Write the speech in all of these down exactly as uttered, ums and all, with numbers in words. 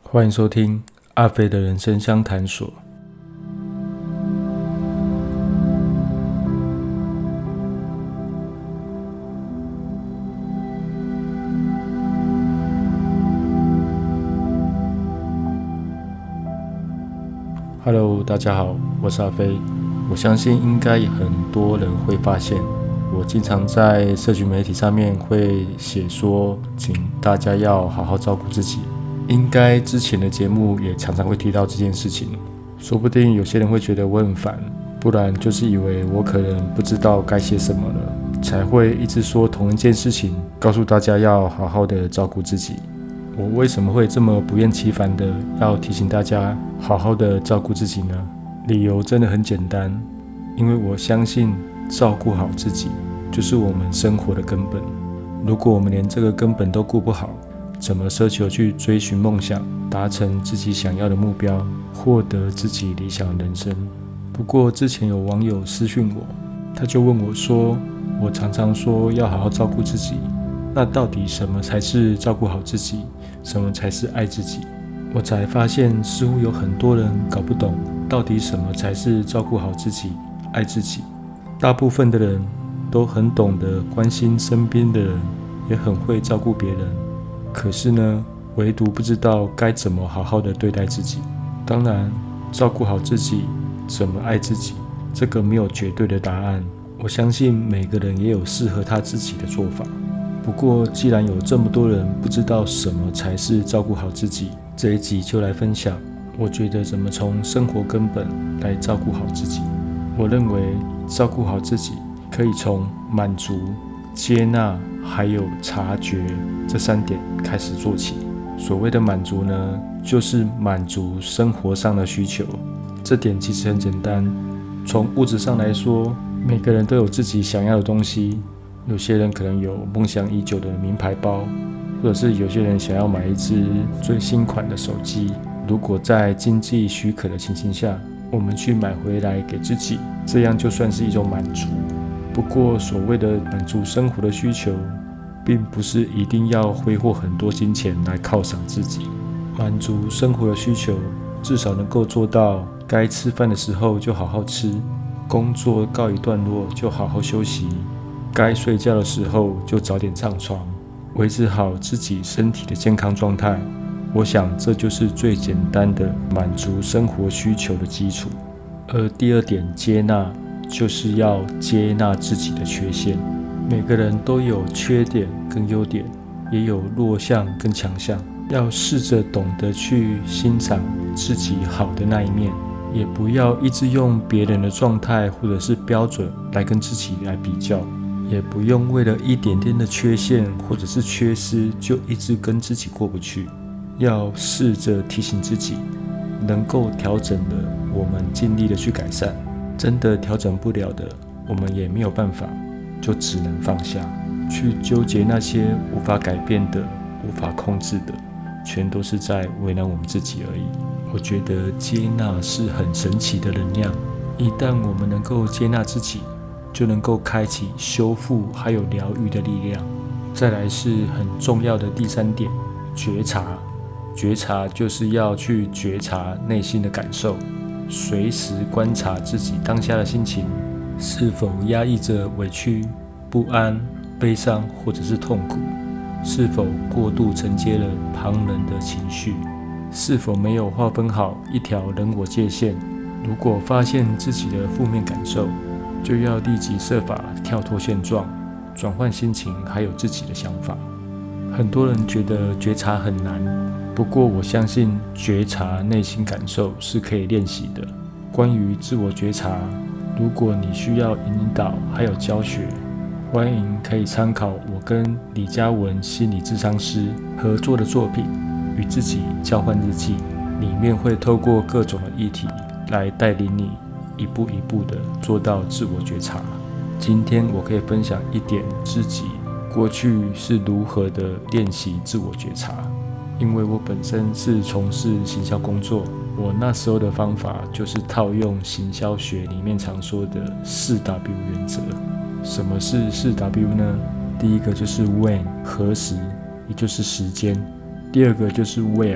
欢迎收听阿飞的人生相谈所。Hello， 大家好，我是阿飞。我相信应该很多人会发现，我经常在社群媒体上面会写说，请大家要好好照顾自己。应该之前的节目也常常会提到这件事情，说不定有些人会觉得我很烦，不然就是以为我可能不知道该写什么了，才会一直说同一件事情，告诉大家要好好的照顾自己。我为什么会这么不厌其烦的要提醒大家好好的照顾自己呢？理由真的很简单，因为我相信照顾好自己就是我们生活的根本。如果我们连这个根本都顾不好，怎么奢求去追寻梦想，达成自己想要的目标，获得自己理想的人生？不过之前有网友私讯我，他就问我说，我常常说要好好照顾自己，那到底什么才是照顾好自己？什么才是爱自己？我才发现似乎有很多人搞不懂到底什么才是照顾好自己、爱自己。大部分的人都很懂得关心身边的人，也很会照顾别人，可是呢，唯独不知道该怎么好好的对待自己。当然，照顾好自己，怎么爱自己，这个没有绝对的答案。我相信每个人也有适合他自己的做法。不过，既然有这么多人不知道什么才是照顾好自己，这一集就来分享，我觉得怎么从生活根本来照顾好自己。我认为照顾好自己可以从满足、接纳还有察觉这三点开始做起。所谓的满足呢，就是满足生活上的需求。这点其实很简单，从物质上来说，每个人都有自己想要的东西。有些人可能有梦想已久的名牌包，或者是有些人想要买一支最新款的手机。如果在经济许可的情形下，我们去买回来给自己，这样就算是一种满足。不过所谓的满足生活的需求，并不是一定要挥霍很多金钱来犒赏自己。满足生活的需求，至少能够做到该吃饭的时候就好好吃，工作告一段落就好好休息，该睡觉的时候就早点上床，维持好自己身体的健康状态。我想这就是最简单的满足生活需求的基础。而第二点，接纳，就是要接纳自己的缺陷。每个人都有缺点跟优点，也有弱项跟强项，要试着懂得去欣赏自己好的那一面，也不要一直用别人的状态或者是标准来跟自己来比较，也不用为了一点点的缺陷或者是缺失就一直跟自己过不去。要试着提醒自己，能够调整的我们尽力的去改善，真的调整不了的我们也没有办法，就只能放下。去纠结那些无法改变的、无法控制的，全都是在为难我们自己而已。我觉得接纳是很神奇的能量，一旦我们能够接纳自己，就能够开启修复还有疗愈的力量。再来是很重要的第三点，觉察。觉察就是要去觉察内心的感受，随时观察自己当下的心情，是否压抑着委屈、不安、悲伤或者是痛苦，是否过度承接了旁人的情绪，是否没有划分好一条人我界限。如果发现自己的负面感受，就要立即设法跳脱现状，转换心情还有自己的想法。很多人觉得觉察很难，不过我相信觉察内心感受是可以练习的。关于自我觉察，如果你需要引导还有教学，欢迎可以参考我跟李嘉文心理咨商师合作的作品《与自己交换日记》，里面会透过各种的议题来带领你一步一步的做到自我觉察。今天我可以分享一点自己过去是如何的练习自我觉察。因为我本身是从事行销工作，我那时候的方法就是套用行销学里面常说的四 W 原则。什么是四 W 呢？第一个就是 When 何时，也就是时间；第二个就是 Where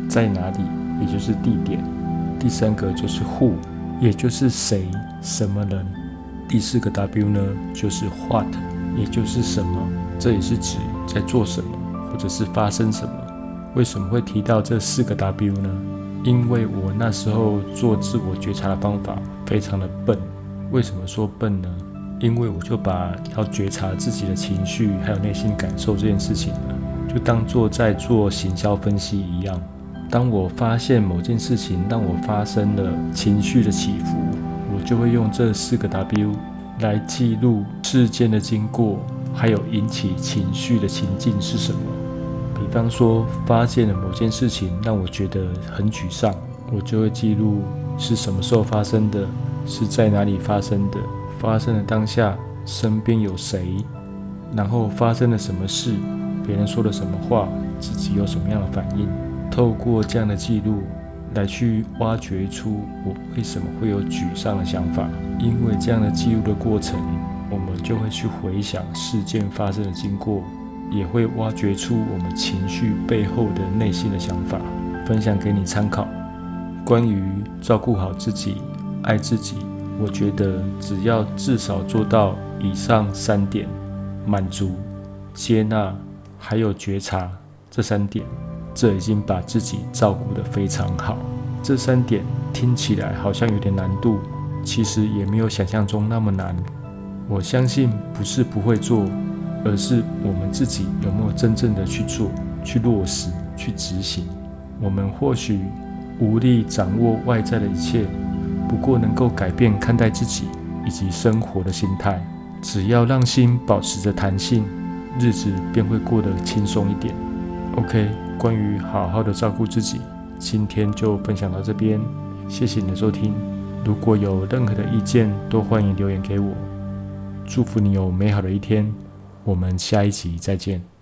在哪里，也就是地点。第三个就是 who， 也就是谁、什么人。第四个 W 呢，就是 what， 也就是什么，这也是指在做什么，或者是发生什么。为什么会提到这四个 W 呢？因为我那时候做自我觉察的方法非常的笨。为什么说笨呢？因为我就把要觉察自己的情绪还有内心感受这件事情呢，就当作在做行销分析一样。当我发现某件事情让我发生了情绪的起伏，我就会用这四个 W 来记录事件的经过，还有引起情绪的情境是什么。比方说，发现了某件事情让我觉得很沮丧，我就会记录是什么时候发生的，是在哪里发生的，发生的当下身边有谁，然后发生了什么事，别人说了什么话，自己有什么样的反应。透过这样的记录来去挖掘出我为什么会有沮丧的想法。因为这样的记录的过程，我们就会去回想事件发生的经过，也会挖掘出我们情绪背后的内心的想法，分享给你参考。关于照顾好自己、爱自己，我觉得只要至少做到以上三点：满足、接纳还有觉察这三点，这已经把自己照顾得非常好。这三点听起来好像有点难度，其实也没有想象中那么难。我相信不是不会做，而是我们自己有没有真正的去做、去落实、去执行。我们或许无力掌握外在的一切，不过能够改变看待自己以及生活的心态。只要让心保持着弹性，日子便会过得轻松一点。OK， 关于好好的照顾自己，今天就分享到这边，谢谢你的收听。如果有任何的意见，都欢迎留言给我。祝福你有美好的一天，我们下一集再见。